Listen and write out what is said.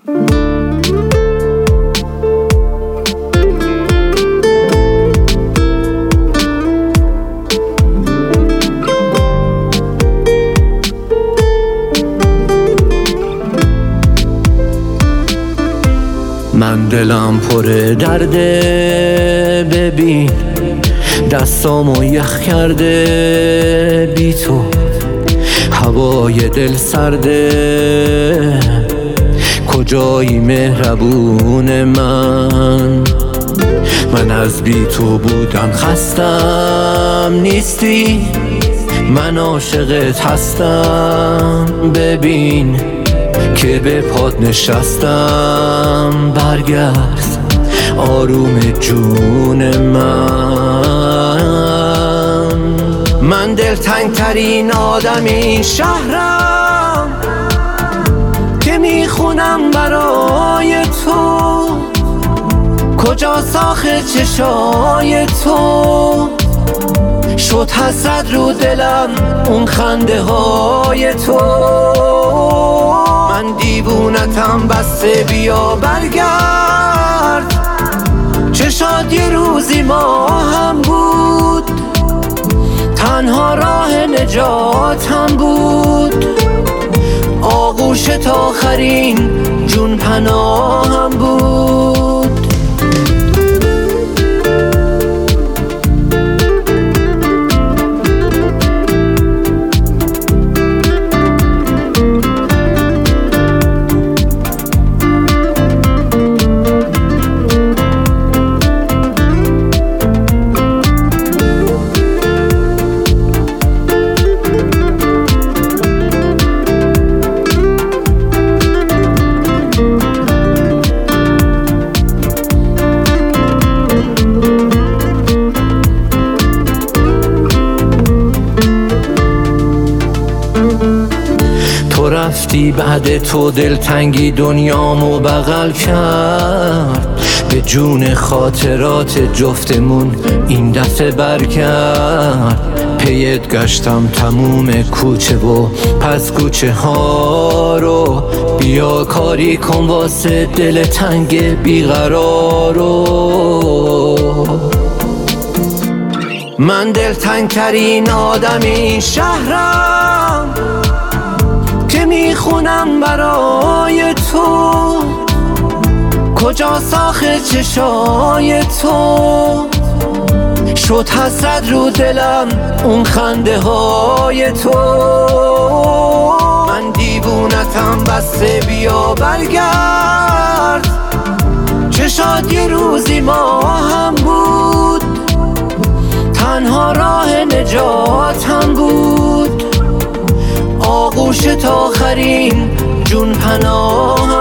من دلم پر درده، ببین دستامو یخ کرده بی تو، هوای دل سرده، کجایی مهربون من از بی تو بودن خستم نیستی، من عاشقت هستم، ببین که به پات نشستم، برگرد آروم جون من دلتنگ ترین آدم این شهرم که میخونم برای تو، کجا ساخت چشای تو، شد حسرت رو دلم اون خنده های تو، من دیوونتم بسته بیا برگرد، چه شاد یه روزی ما هم بود، تنها راه نجاتم بود، آغوشت آخرین جون پناهم بود. تو رفتی بعد تو دلتنگی دنیامو بغل کرد، به جون خاطرات جفتمون این دفعه برگرد، پیت گشتم تموم کوچه و پس کوچه ها رو، بیا کاری کن واسه دل تنگ بیقرارو، من دلتنگ ترین آدم این شهرم که میخونم برای تو، کجا ساخت چشای تو، شد حسرت رو دلم اون خنده های تو، من دیوونتم بسته بیا برگرد، چه شاد یه روزی ما هم بود، تنها راه نجاتم بود، آغوشت آخرین جون پناهم